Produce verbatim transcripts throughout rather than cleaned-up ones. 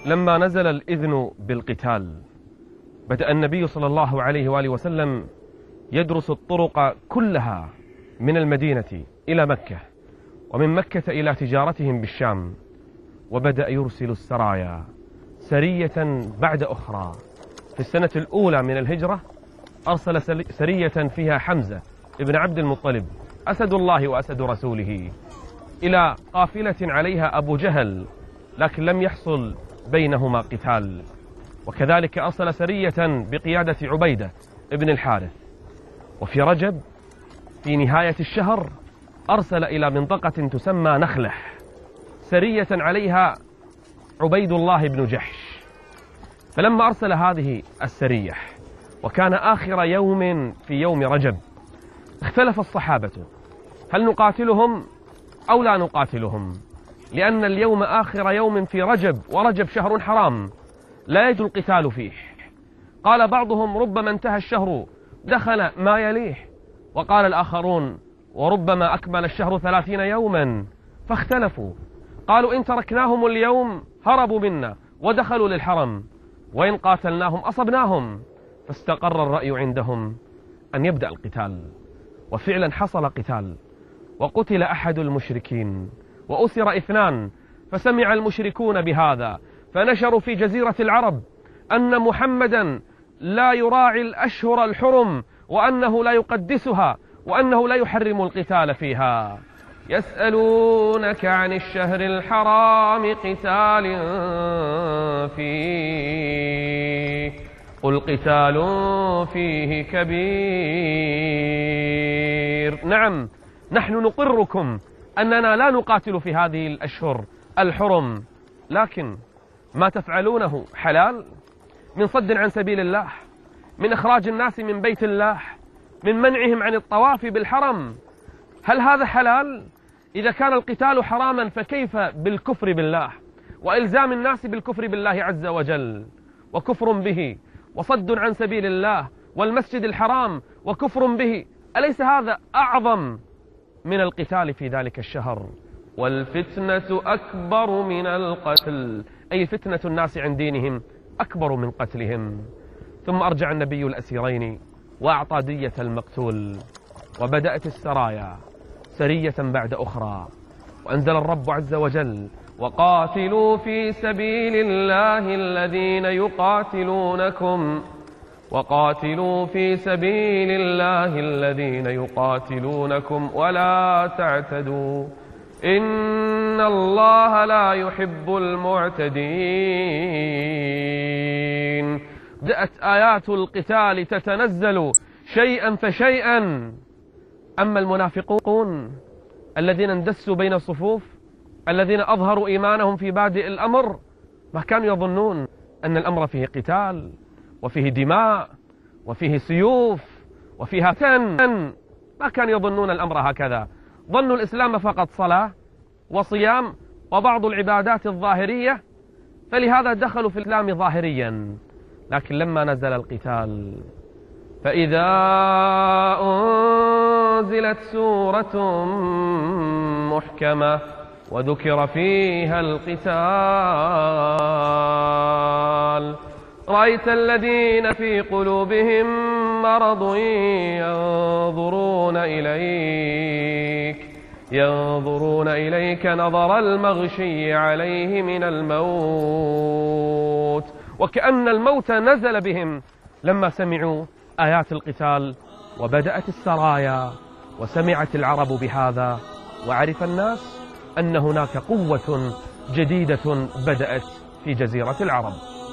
لما نزل الإذن بالقتال بدأ النبي صلى الله عليه وآله وسلم يدرس الطرق كلها من المدينة إلى مكة، ومن مكة إلى تجارتهم بالشام، وبدأ يرسل السرايا سرية بعد أخرى. في السنة الأولى من الهجرة أرسل سرية فيها حمزة ابن عبد المطلب أسد الله وأسد رسوله إلى قافلة عليها أبو جهل، لكن لم يحصل بينهما قتال. وكذلك أرسل سرية بقيادة عبيدة ابن الحارث. وفي رجب في نهاية الشهر أرسل إلى منطقة تسمى نخلح سرية عليها عبيد الله بن جحش. فلما أرسل هذه السرية وكان آخر يوم في يوم رجب اختلف الصحابة هل نقاتلهم أو لا نقاتلهم، لأن اليوم آخر يوم في رجب، ورجب شهر حرام لا يجوز القتال فيه. قال بعضهم ربما انتهى الشهر دخل ما يليه، وقال الآخرون وربما أكمل الشهر ثلاثين يوما. فاختلفوا، قالوا إن تركناهم اليوم هربوا منا ودخلوا للحرم، وإن قاتلناهم أصبناهم. فاستقر الرأي عندهم أن يبدأ القتال، وفعلا حصل قتال، وقتل أحد المشركين وأسر اثنان. فسمع المشركون بهذا فنشروا في جزيرة العرب أن محمدا لا يراعي الأشهر الحرم، وأنه لا يقدسها، وأنه لا يحرم القتال فيها. يسألونك عن الشهر الحرام قتال فيه قل قتال فيه كبير. نعم، نحن نقركم أننا لا نقاتل في هذه الأشهر الحرم، لكن ما تفعلونه حلال من صد عن سبيل الله، من إخراج الناس من بيت الله، من منعهم عن الطواف بالحرم. هل هذا حلال؟ إذا كان القتال حراما فكيف بالكفر بالله وإلزام الناس بالكفر بالله عز وجل، وكفر به وصد عن سبيل الله والمسجد الحرام وكفر به؟ أليس هذا أعظم من القتال في ذلك الشهر؟ والفتنة أكبر من القتل، أي فتنة الناس عن دينهم أكبر من قتلهم. ثم أرجع النبي الأسيرين وأعطى دية المقتول، وبدأت السرايا سرية بعد أخرى. وأنزل الرب عز وجل وقاتلوا في سبيل الله الذين يقاتلونكم وقاتلوا في سبيل الله الذين يقاتلونكم ولا تعتدوا إن الله لا يحب المعتدين. بدأت آيات القتال تتنزل شيئا فشيئا. أما المنافقون الذين اندسوا بين الصفوف، الذين أظهروا إيمانهم في بادئ الأمر، ما كانوا يظنون أن الأمر فيه قتال وفيه دماء وفيه سيوف وفيها فتن. ما كانوا يظنون الأمر هكذا، ظنوا الإسلام فقط صلاة وصيام وبعض العبادات الظاهرية، فلهذا دخلوا في الإسلام ظاهريا. لكن لما نزل القتال فإذا أنزلت سورة محكمة وذكر فيها القتال رأيت الذين في قلوبهم مرض ينظرون إليك ينظرون إليك نظر المغشي عليه من الموت، وكأن الموت نزل بهم لما سمعوا آيات القتال. وبدأت السرايا وسمعت العرب بهذا، وعرف الناس أن هناك قوة جديدة بدأت في جزيرة العرب.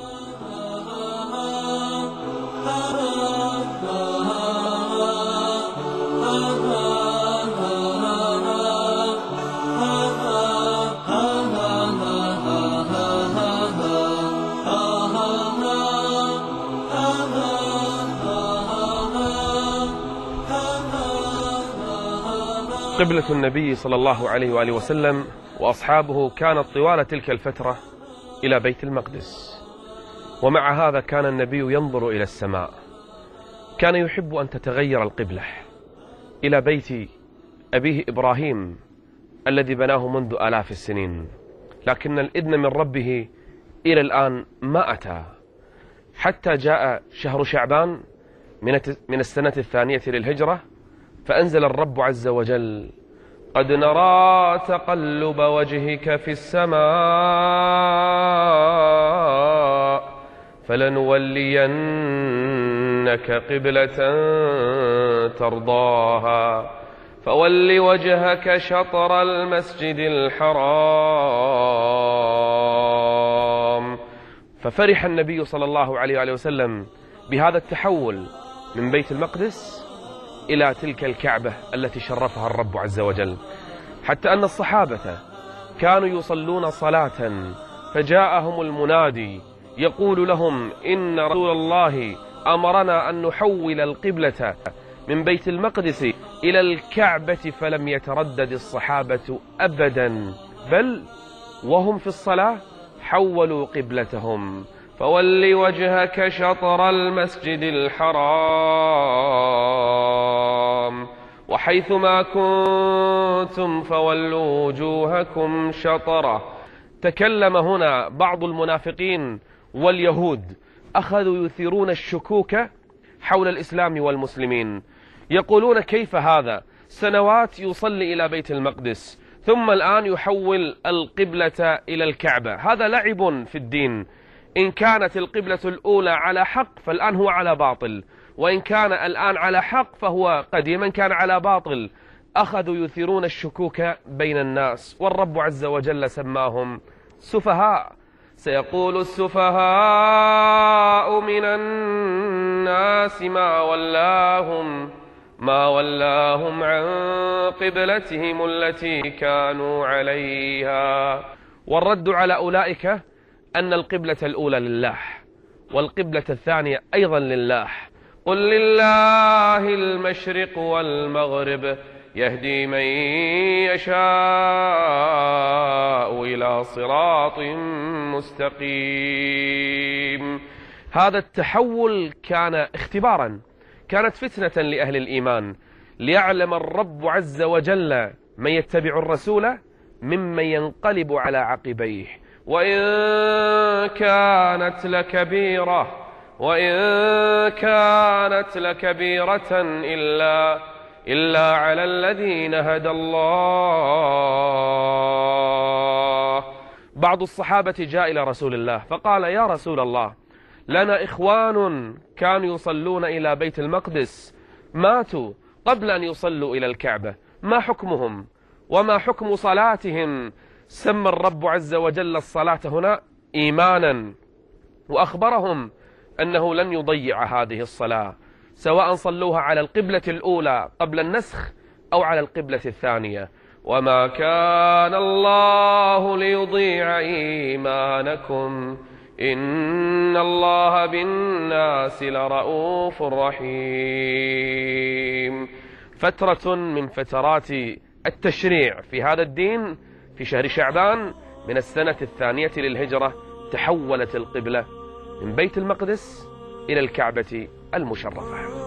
قبلة النبي صلى الله عليه وآله وسلم وأصحابه كانت طوال تلك الفترة إلى بيت المقدس، ومع هذا كان النبي ينظر إلى السماء. كان يحب أن تتغير القبلة إلى بيت أبيه إبراهيم الذي بناه منذ آلاف السنين، لكن الإذن من ربه إلى الآن ما أتى، حتى جاء شهر شعبان من السنة الثانية للهجرة، فأنزل الرب عز وجل: قد نرى تقلب وجهك في السماء فلنولينك قبلة ترضاها فول وجهك شطر المسجد الحرام. ففرح النبي صلى الله عليه وآله وسلم بهذا التحول من بيت المقدس إلى تلك الكعبة التي شرفها الرب عز وجل، حتى أن الصحابة كانوا يصلون صلاة فجاءهم المنادي يقول لهم: إن رسول الله أمرنا أن نحول القبلة من بيت المقدس إلى الكعبة، فلم يتردد الصحابة أبدا، بل وهم في الصلاة حولوا قبلتهم: فول وجهك شطر المسجد الحرام وحيثما كنتم فولوا وجوهكم شطره. تكلم هنا بعض المنافقين واليهود، أخذوا يثيرون الشكوك حول الإسلام والمسلمين، يقولون: كيف هذا؟ سنوات يصلي إلى بيت المقدس ثم الآن يحول القبلة إلى الكعبة، هذا لعب في الدين. إن كانت القبلة الأولى على حق فالآن هو على باطل، وإن كان الآن على حق فهو قديما كان على باطل. أخذوا يثيرون الشكوك بين الناس، والرب عز وجل سماهم سفهاء. سيقول السفهاء من الناس ما ولاهم ما ولاهم عن قبلتهم التي كانوا عليها. والرد على أولئك أن القبلة الأولى لله والقبلة الثانية أيضا لله. قل لله المشرق والمغرب يهدي من يشاء إلى صراط مستقيم. هذا التحول كان اختبارا، كانت فتنة لأهل الإيمان، ليعلم الرب عز وجل من يتبع الرسول ممن ينقلب على عقبيه. وإن كانت لكبيرة وإن كانت لكبيرة إلا إلا على الذين هدى الله. بعض الصحابة جاء إلى رسول الله فقال: يا رسول الله، لنا إخوان كانوا يصلون إلى بيت المقدس ماتوا قبل أن يصلوا إلى الكعبة، ما حكمهم وما حكم صلاتهم؟ سمى الرب عز وجل الصلاة هنا إيمانا، وأخبرهم أنه لن يضيع هذه الصلاة، سواء صلوها على القبلة الأولى قبل النسخ أو على القبلة الثانية. وما كان الله ليضيع إيمانكم إن الله بالناس لرؤوف رحيم. فترة من فترات التشريع في هذا الدين في شهر شعبان من السنة الثانية للهجرة تحولت القبلة من بيت المقدس إلى الكعبة المشرفة.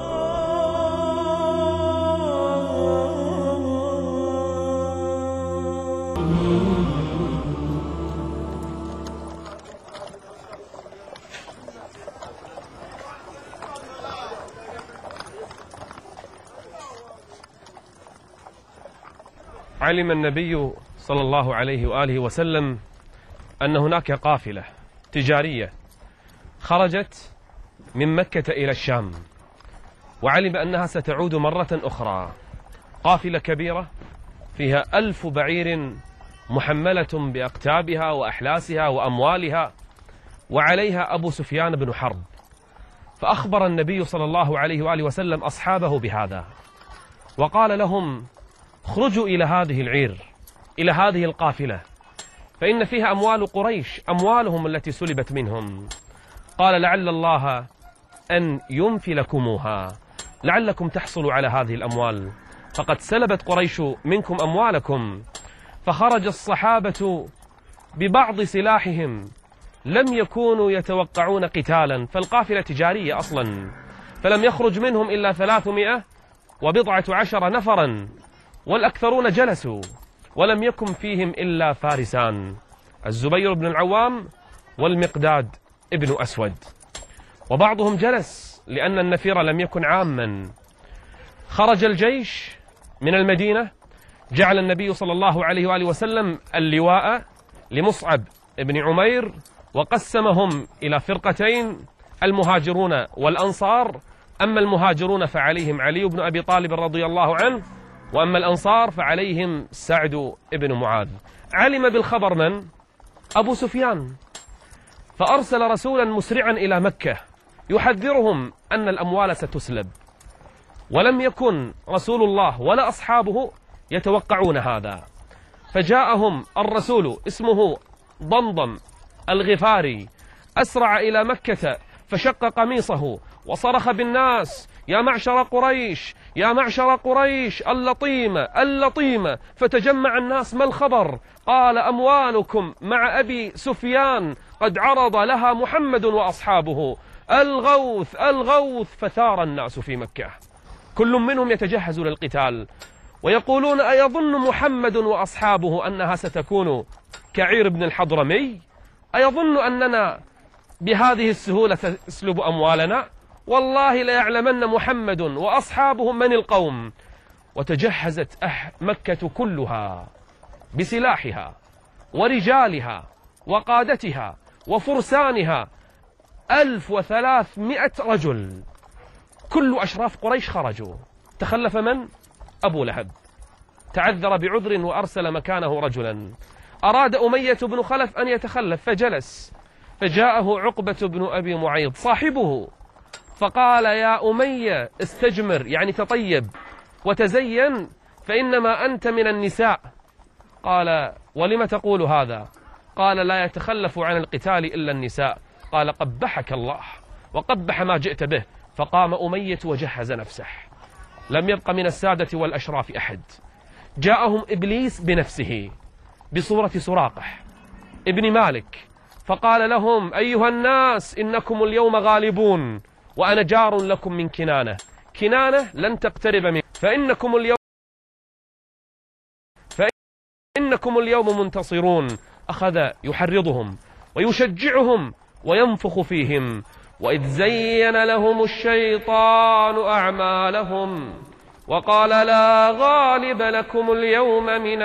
علم النبي صلى الله عليه وآله وسلم أن هناك قافلة تجارية خرجت من مكة إلى الشام، وعلم أنها ستعود مرة أخرى، قافلة كبيرة فيها ألف بعير محملة بأقتابها وأحلاسها وأموالها، وعليها أبو سفيان بن حرب. فأخبر النبي صلى الله عليه وآله وسلم أصحابه بهذا، وقال لهم: اخرجوا إلى هذه العير، إلى هذه القافلة، فإن فيها أموال قريش، أموالهم التي سلبت منهم. قال: لعل الله أن ينفي لكموها، لعلكم تحصلوا على هذه الأموال، فقد سلبت قريش منكم أموالكم. فخرج الصحابة ببعض سلاحهم، لم يكونوا يتوقعون قتالا، فالقافلة تجارية أصلا، فلم يخرج منهم إلا ثلاثمائة وبضعة عشر نفرا، والأكثرون جلسوا، ولم يكن فيهم إلا فارسان، الزبير بن العوام والمقداد ابن أسود. وبعضهم جلس لأن النفير لم يكن عاما. خرج الجيش من المدينة، جعل النبي صلى الله عليه وآله وسلم اللواء لمصعب بن عمير، وقسمهم إلى فرقتين، المهاجرون والأنصار. أما المهاجرون فعليهم علي بن أبي طالب رضي الله عنه، وأما الأنصار فعليهم سعد بن معاذ. علم بالخبر من؟ أبو سفيان، فأرسل رسولا مسرعا إلى مكة يحذرهم أن الأموال ستسلب، ولم يكن رسول الله ولا أصحابه يتوقعون هذا. فجاءهم الرسول اسمه ضمضم الغفاري، أسرع إلى مكة فشق قميصه وصرخ بالناس: يا معشر قريش، يا معشر قريش، اللطيمة اللطيمة. فتجمع الناس: ما الخبر؟ قال: أموالكم مع أبي سفيان قد عرض لها محمد وأصحابه، الغوث الغوث. فثار الناس في مكة، كل منهم يتجهز للقتال، ويقولون: أيظن محمد وأصحابه أنها ستكون كعير بن الحضرمي؟ أيظن أننا بهذه السهولة تسلب أموالنا؟ والله ليعلمن محمد وأصحابه من القوم. وتجهزت مكة كلها بسلاحها ورجالها وقادتها وفرسانها، ألف وثلاثمائة رجل. كل أشراف قريش خرجوا. تخلف من؟ أبو لهب، تعذر بعذر وأرسل مكانه رجلا. أراد أمية بن خلف أن يتخلف فجلس، فجاءه عقبة بن أبي معيط صاحبه فقال: يا أمية استجمر، يعني تطيب وتزين، فإنما أنت من النساء. قال: ولم تقول هذا؟ قال: لا يتخلف عن القتال إلا النساء. قال: قبحك الله وقبح ما جئت به. فقام أمية وجهز نفسه، لم يبق من السادة والأشراف أحد. جاءهم إبليس بنفسه بصورة سراقح ابن مالك، فقال لهم: أيها الناس، إنكم اليوم غالبون، وأنا جار لكم من كنانة. كنانة لن تقترب منه، فإنكم اليوم فإنكم اليوم منتصرون. أخذ يحرضهم ويشجعهم وينفخ فيهم. وإذ زين لهم الشيطان أعمالهم وقال: لا غالب لكم اليوم من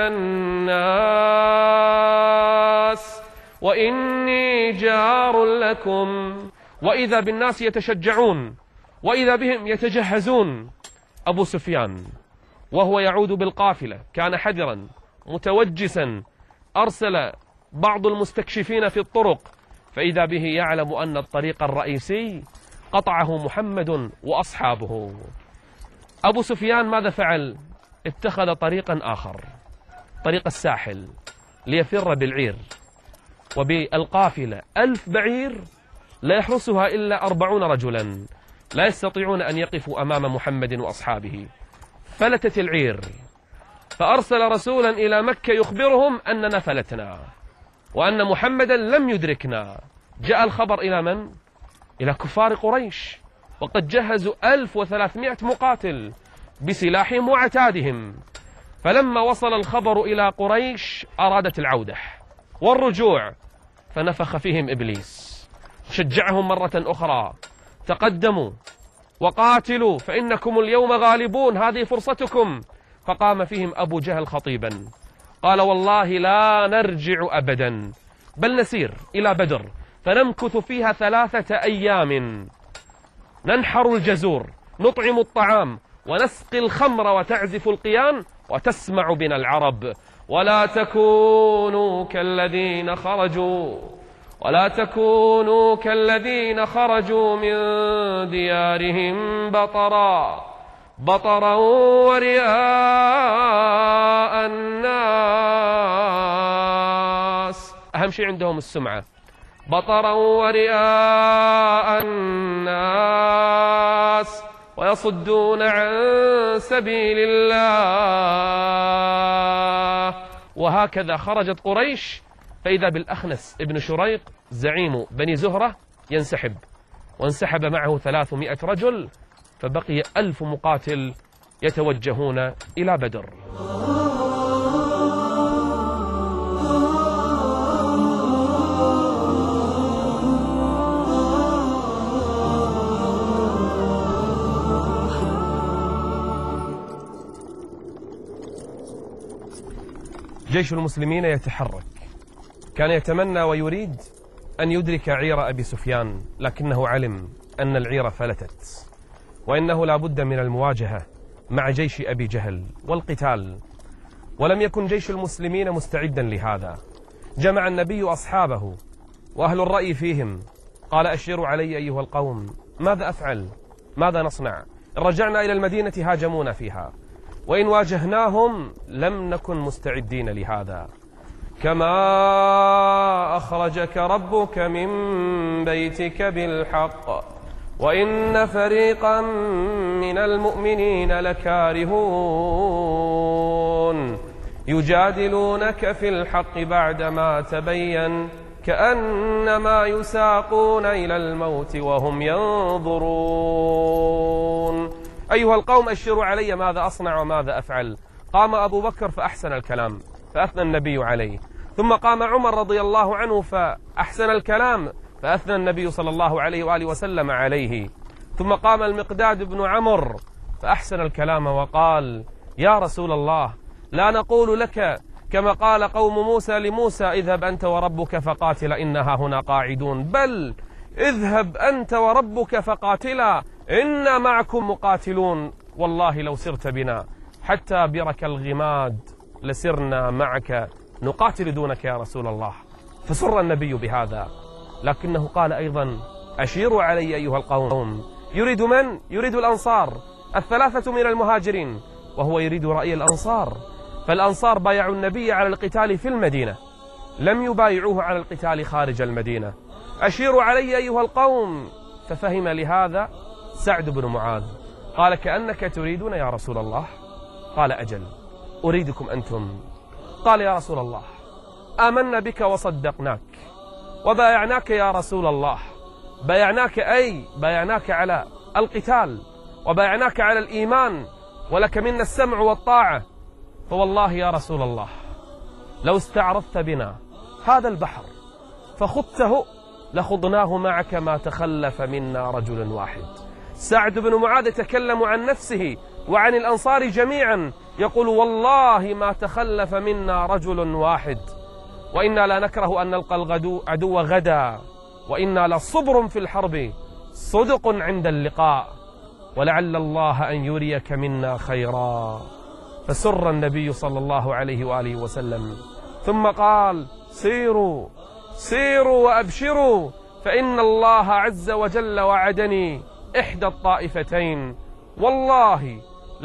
الناس وإني جار لكم. وإذا بالناس يتشجعون وإذا بهم يتجهزون. أبو سفيان وهو يعود بالقافلة كان حذرا متوجسا، أرسل بعض المستكشفين في الطرق، فإذا به يعلم أن الطريق الرئيسي قطعه محمد وأصحابه. أبو سفيان ماذا فعل؟ اتخذ طريقا آخر، طريق الساحل، ليفر بالعير وبالقافلة. ألف بعير لا يحرسها إلا أربعون رجلا، لا يستطيعون أن يقفوا أمام محمد وأصحابه. فلتت العير، فأرسل رسولا إلى مكة يخبرهم أننا فلتنا وأن محمدا لم يدركنا. جاء الخبر إلى من؟ إلى كفار قريش، وقد جهزوا ألف وثلاثمائة مقاتل بسلاحهم وعتادهم. فلما وصل الخبر إلى قريش أرادت العودة والرجوع، فنفخ فيهم إبليس، شجعهم مرة أخرى: تقدموا وقاتلوا فإنكم اليوم غالبون، هذه فرصتكم. فقام فيهم أبو جهل خطيبا قال: والله لا نرجع أبدا، بل نسير إلى بدر فنمكث فيها ثلاثة أيام، ننحر الجزور، نطعم الطعام، ونسقي الخمر، وتعزف القيان، وتسمع بنا العرب، ولا تكونوا كالذين خرجوا ولا تكونوا كالذين خرجوا من ديارهم بطرا بطرا ورئاء الناس. أهم شيء عندهم السمعة، بطرا ورئاء الناس، ويصدون عن سبيل الله. وهكذا خرجت قريش، فإذا بالأخنس ابن شريق زعيم بني زهرة ينسحب، وانسحب معه ثلاثمائة رجل، فبقي ألف مقاتل يتوجهون إلى بدر. جيش المسلمين يتحرك. كان يتمنى ويريد أن يدرك عير أبي سفيان، لكنه علم أن العير فلتت، وإنه لا بد من المواجهة مع جيش أبي جهل والقتال، ولم يكن جيش المسلمين مستعدا لهذا. جمع النبي أصحابه وأهل الرأي فيهم، قال: أشيروا علي أيها القوم، ماذا أفعل؟ ماذا نصنع؟ إن رجعنا إلى المدينة هاجمونا فيها، وإن واجهناهم لم نكن مستعدين لهذا. كما أخرجك ربك من بيتك بالحق وإن فريقا من المؤمنين لكارهون يجادلونك في الحق بعدما تبين كأنما يساقون إلى الموت وهم ينظرون. أيها القوم أشروا علي ماذا أصنع وماذا أفعل؟ قام أبو بكر فأحسن الكلام فأثنى النبي عليه، ثم قام عمر رضي الله عنه فأحسن الكلام فأثنى النبي صلى الله عليه وآله وسلم عليه، ثم قام المقداد بن عمرو فأحسن الكلام وقال: يا رسول الله، لا نقول لك كما قال قوم موسى لموسى: اذهب أنت وربك فقاتل إنها هنا قاعدون، بل اذهب أنت وربك فقاتلا إنا معكم مقاتلون، والله لو سرت بنا حتى برك الغماد لسرنا معك نقاتل دونك يا رسول الله. فسر النبي بهذا، لكنه قال أيضا: أشيروا علي أيها القوم. يريد من؟ يريد الأنصار الثلاثة من المهاجرين، وهو يريد رأي الأنصار. فالأنصار بايعوا النبي على القتال في المدينة، لم يبايعوه على القتال خارج المدينة. أشيروا علي أيها القوم. ففهم لهذا سعد بن معاذ، قال: كأنك تريدون يا رسول الله؟ قال: أجل، أريدكم أنتم. قال: يا رسول الله، آمنا بك وصدقناك وبايعناك يا رسول الله. بايعناك أي بايعناك على القتال، وبايعناك على الإيمان، ولك منا السمع والطاعة. فوالله يا رسول الله لو استعرضت بنا هذا البحر فخضته لخضناه معك ما تخلف منا رجل واحد. سعد بن معاذ يتكلم عن نفسه وعن الأنصار جميعا، يقول: والله ما تخلف منا رجل واحد، وإنا لا نكره أن نلقى العدو غدا، وإنا لصبر في الحرب صدق عند اللقاء، ولعل الله أن يريك منا خيرا. فسر النبي صلى الله عليه وآله وسلم، ثم قال: سيروا سيروا وأبشروا، فإن الله عز وجل وعدني إحدى الطائفتين، والله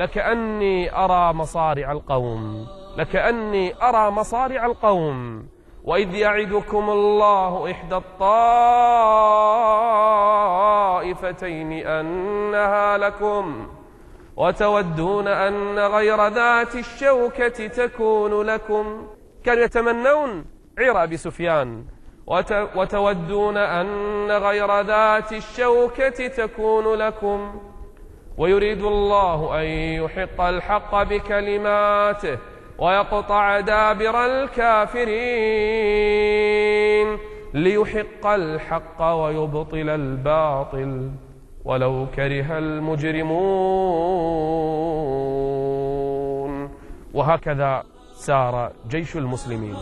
لكأني أرى مصارع القوم لكأني أرى مصارع القوم وإذ يعدكم الله إحدى الطائفتين أنها لكم وتودون أن غير ذات الشوكة تكون لكم. كانوا يتمنون عير أبي سفيان، وتودون أن غير ذات الشوكة تكون لكم، ويريد الله أن يحق الحق بكلماته ويقطع دابر الكافرين ليحق الحق ويبطل الباطل ولو كره المجرمون. وهكذا سار جيش المسلمين.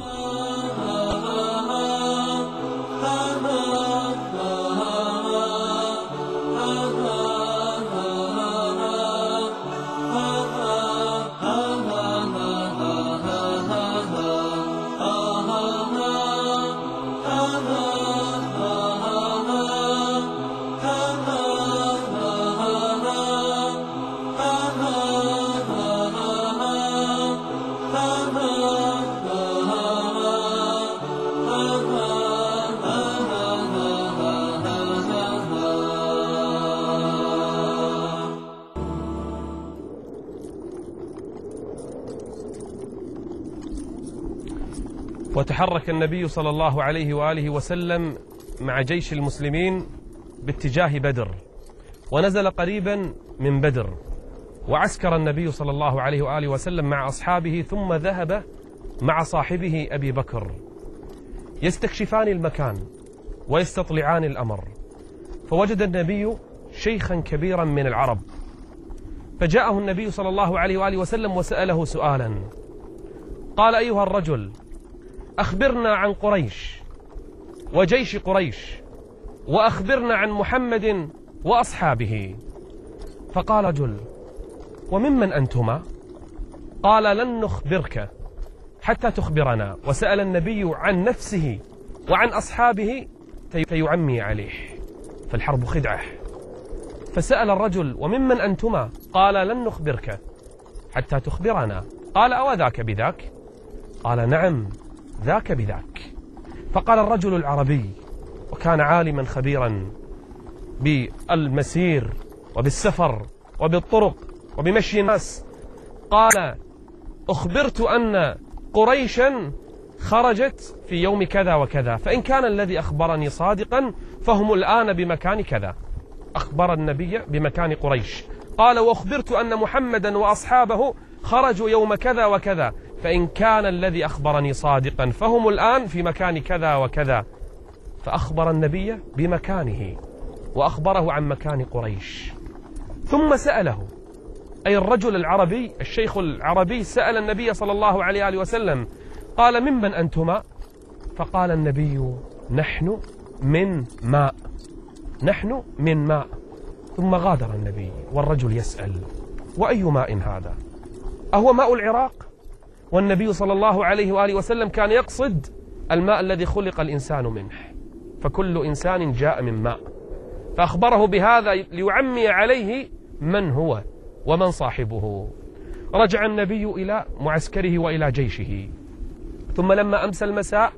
وتحرك النبي صلى الله عليه وآله وسلم مع جيش المسلمين باتجاه بدر، ونزل قريبا من بدر، وعسكر النبي صلى الله عليه وآله وسلم مع أصحابه، ثم ذهب مع صاحبه أبي بكر يستكشفان المكان ويستطلعان الأمر. فوجد النبي شيخا كبيرا من العرب، فجاءه النبي صلى الله عليه وآله وسلم وسأله سؤالا، قال أيها الرجل أخبرنا عن قريش وجيش قريش، وأخبرنا عن محمد وأصحابه. فقال رجل وممن أنتما؟ قال لن نخبرك حتى تخبرنا. وسأل النبي عن نفسه وعن أصحابه فيعمي عليه، فالحرب خدعة. فسأل الرجل وممن أنتما؟ قال لن نخبرك حتى تخبرنا. قال أو ذاك بذاك؟ قال نعم ذاك بذاك. فقال الرجل العربي، وكان عالما خبيرا بالمسير وبالسفر وبالطرق وبمشي الناس، قال أخبرت أن قريشا خرجت في يوم كذا وكذا، فإن كان الذي أخبرني صادقا فهم الآن بمكان كذا. أخبر النبي بمكان قريش. قال وأخبرت أن محمدا وأصحابه خرجوا يوم كذا وكذا، فإن كان الذي أخبرني صادقا فهم الآن في مكان كذا وكذا. فأخبر النبي بمكانه وأخبره عن مكان قريش. ثم سأله، أي الرجل العربي الشيخ العربي سأل النبي صلى الله عليه وآله وسلم، قال ممن أنتما؟ فقال النبي نحن من ماء، نحن من ماء. ثم غادر النبي والرجل يسأل وأي ماء هذا؟ أهو ماء العراق؟ والنبي صلى الله عليه وآله وسلم كان يقصد الماء الذي خلق الإنسان منه، فكل إنسان جاء من ماء. فأخبره بهذا ليعمي عليه من هو ومن صاحبه. رجع النبي إلى معسكره وإلى جيشه، ثم لما أمسى المساء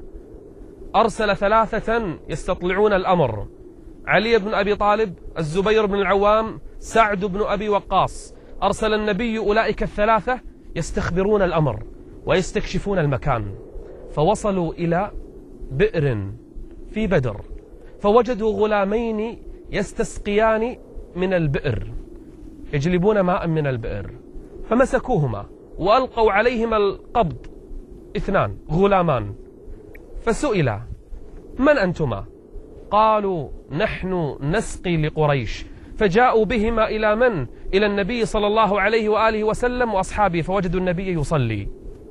أرسل ثلاثة يستطلعون الأمر: علي بن أبي طالب، الزبير بن العوام، سعد بن أبي وقاص. أرسل النبي أولئك الثلاثة يستخبرون الأمر ويستكشفون المكان. فوصلوا إلى بئر في بدر، فوجدوا غلامين يستسقيان من البئر، يجلبون ماء من البئر، فمسكوهما وألقوا عليهما القبض، اثنان غلامان. فسئلا من أنتما؟ قالوا نحن نسقي لقريش. فجاءوا بهما إلى من؟ إلى النبي صلى الله عليه وآله وسلم وأصحابه، فوجدوا النبي يصلي.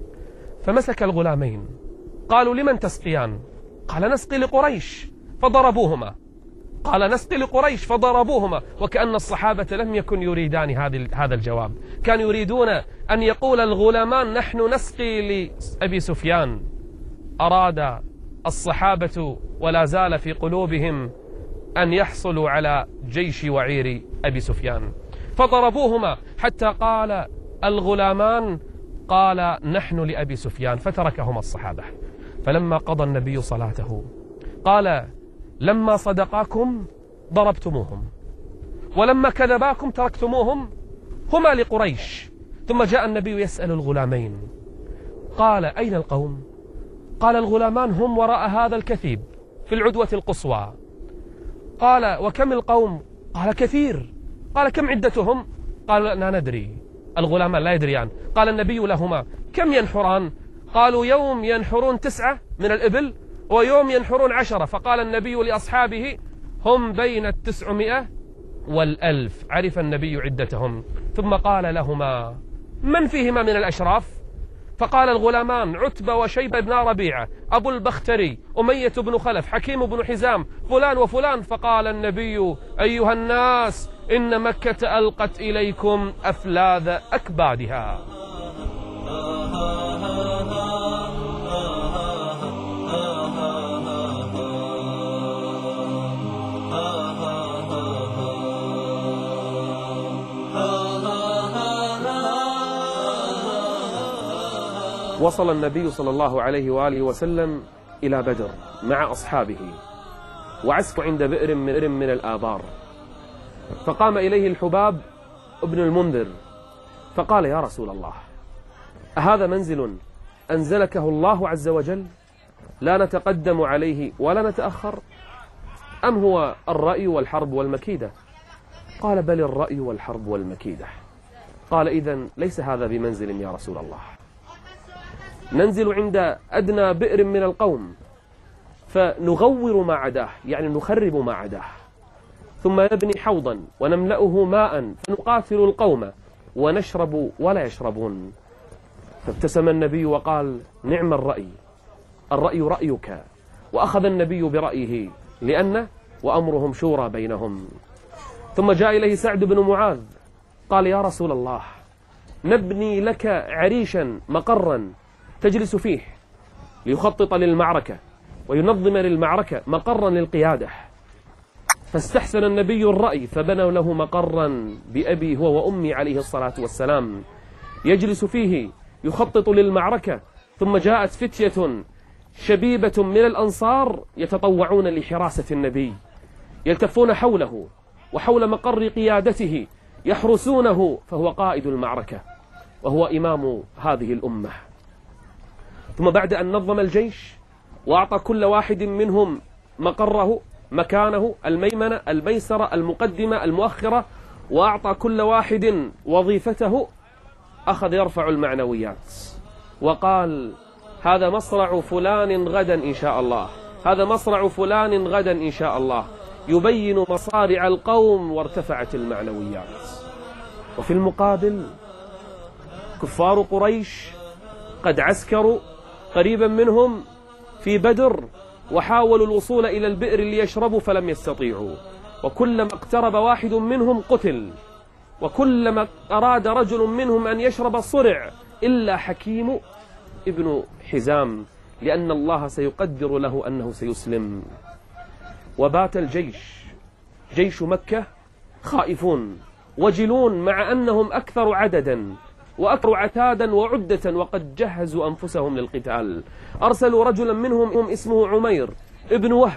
فمسك الغلامين، قالوا لمن تسقيان؟ قال نسقي لقريش. فضربوهما. قال نسقي لقريش، فضربوهما. وكأن الصحابة لم يكن يريدان هذا الجواب، كانوا يريدون أن يقول الغلامان نحن نسقي لأبي سفيان. أراد الصحابة ولا زال في قلوبهم أن يحصلوا على جيش وعير أبي سفيان، فضربوهما حتى قال الغلامان قال نحن لأبي سفيان، فتركهما الصحابة. فلما قضى النبي صلاته قال لما صدقاكم ضربتموهم، ولما كذباكم تركتموهم، هما لقريش. ثم جاء النبي يسأل الغلامين، قال أين القوم؟ قال الغلامان هم وراء هذا الكثيب في العدوة القصوى. قال وكم القوم؟ قال كثير. قال كم عدتهم؟ قال لا ندري. الغلامان لا يدريان. قال النبي لهما كم ينحران؟ قالوا يوم ينحرون تسعة من الإبل ويوم ينحرون عشرة. فقال النبي لأصحابه هم بين التسعمائة والألف. عرف النبي عدتهم. ثم قال لهما من فيهما من الأشراف؟ فقال الغلامان عتبة وشيبة بن ربيعة، أبو البختري، أمية بن خلف، حكيم بن حزام، فلان وفلان. فقال النبي أيها الناس إن مكة ألقت إليكم أفلاذ أكبادها. وصل النبي صلى الله عليه وآله وسلم إلى بدر مع أصحابه، وعسكوا عند بئر من, بئر من الآبار. فقام إليه الحباب ابن المنذر فقال يا رسول الله، أهذا منزل أنزلكه الله عز وجل لا نتقدم عليه ولا نتأخر، أم هو الرأي والحرب والمكيدة؟ قال بل الرأي والحرب والمكيدة. قال إذن ليس هذا بمنزل يا رسول الله، ننزل عند أدنى بئر من القوم فنغور ما عداه، يعني نخرب ما عداه، ثم نبني حوضا ونملأه ماء فنقاتل القوم ونشرب ولا يشربون. فابتسم النبي وقال: نعم الرأي، الرأي رأيك. وأخذ النبي برأيه لأنه وأمرهم شورى بينهم. ثم جاء إليه سعد بن معاذ قال: يا رسول الله، نبني لك عريشا مقرا تجلس فيه ليخطط للمعركة وينظم للمعركة مقرا للقيادة. فاستحسن النبي الرأي فبنوا له مقرا بأبي هو وأمي عليه الصلاة والسلام يجلس فيه يخطط للمعركة. ثم جاءت فتية شبيبة من الأنصار يتطوعون لحراسة النبي، يلتفون حوله وحول مقر قيادته يحرسونه، فهو قائد المعركة وهو إمام هذه الأمة. ثم بعد أن نظم الجيش وأعطى كل واحد منهم مقره، مكانه، الميمنة، الميسرة، المقدمة، المؤخرة، وأعطى كل واحد وظيفته، أخذ يرفع المعنويات وقال: هذا مصرع فلان غدا إن شاء الله، هذا مصرع فلان غدا إن شاء الله، يبين مصارع القوم، وارتفعت المعنويات. وفي المقابل كفار قريش قد عسكروا قريبا منهم في بدر وحاولوا الوصول إلى البئر ليشربوا فلم يستطيعوا، وكلما اقترب واحد منهم قتل، وكلما أراد رجل منهم أن يشرب صرع، إلا حكيم ابن حزام، لأن الله سيقدر له أنه سيسلم. وبات الجيش، جيش مكة، خائفون وجلون، مع أنهم أكثر عددا وأكثر عتادا وعدة، وقد جهزوا أنفسهم للقتال. أرسلوا رجلا منهم اسمه عمير ابن وهب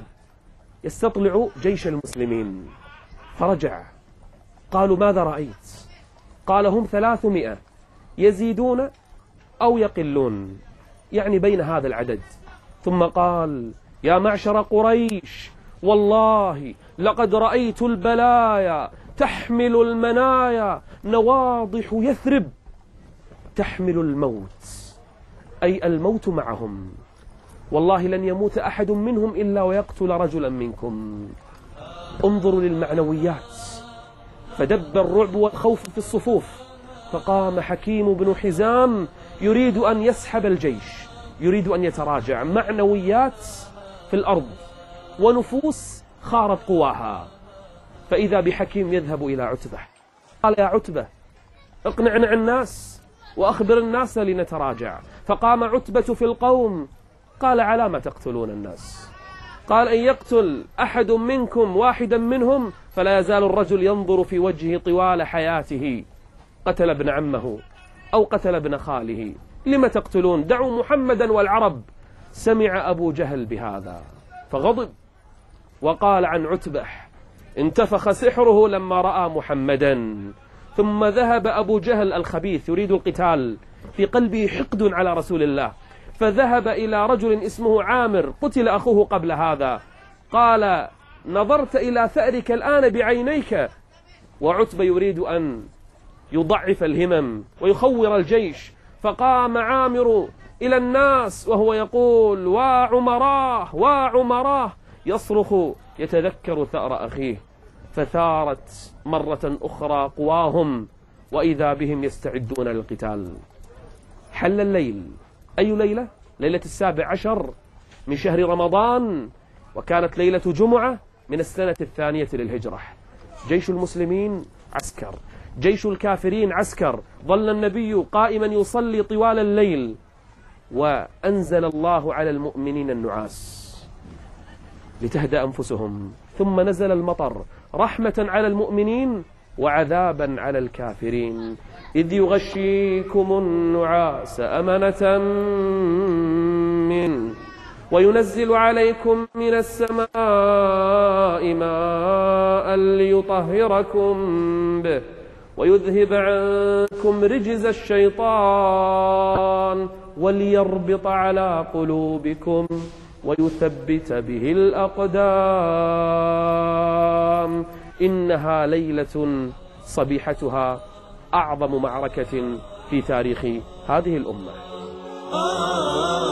يستطلع جيش المسلمين، فرجع. قالوا: ماذا رأيت؟ قال: هم ثلاثمائة يزيدون أو يقلون، يعني بين هذا العدد. ثم قال: يا معشر قريش، والله لقد رأيت البلايا تحمل المنايا، نواضح يثرب تحمل الموت، أي الموت معهم، والله لن يموت أحد منهم إلا ويقتل رجلا منكم. انظروا للمعنويات. فدب الرعب والخوف في الصفوف، فقام حكيم بن حزام يريد أن يسحب الجيش، يريد أن يتراجع. معنويات في الأرض ونفوس خارت قواها. فإذا بحكيم يذهب إلى عتبة، قال: يا عتبة، اقنعنا الناس وأخبر الناس لنتراجع. فقام عتبة في القوم قال: على ما تقتلون الناس؟ قال: إن يقتل أحد منكم واحدا منهم فلا يزال الرجل ينظر في وجهه طوال حياته، قتل ابن عمه أو قتل ابن خاله، لم تقتلون؟ دعوا محمدا والعرب. سمع أبو جهل بهذا فغضب وقال عن عتبة: انتفخ سحره لما رأى محمدا. ثم ذهب أبو جهل الخبيث يريد القتال، في قلبه حقد على رسول الله، فذهب إلى رجل اسمه عامر قتل أخوه قبل هذا، قال: نظرت إلى ثأرك الآن بعينيك. وعتبة يريد أن يضعف الهمم ويخور الجيش، فقام عامر إلى الناس وهو يقول: وعمراه وعمراه، يصرخ يتذكر ثأر أخيه. فثارت مرة أخرى قواهم، وإذا بهم يستعدون للقتال. حل الليل. أي ليلة؟ ليلة السابع عشر من شهر رمضان، وكانت ليلة جمعة من السنة الثانية للهجرة. جيش المسلمين عسكر، جيش الكافرين عسكر. ظل النبي قائما يصلي طوال الليل، وأنزل الله على المؤمنين النعاس لتهدأ أنفسهم، ثم نزل المطر رحمة على المؤمنين وعذابا على الكافرين. إذ يغشيكم النعاس أمنة منه وينزل عليكم من السماء ماء ليطهركم به ويذهب عنكم رجز الشيطان وليربط على قلوبكم ويثبت به الأقدام. إنها ليلة صبيحتها أعظم معركة في تاريخ هذه الأمة.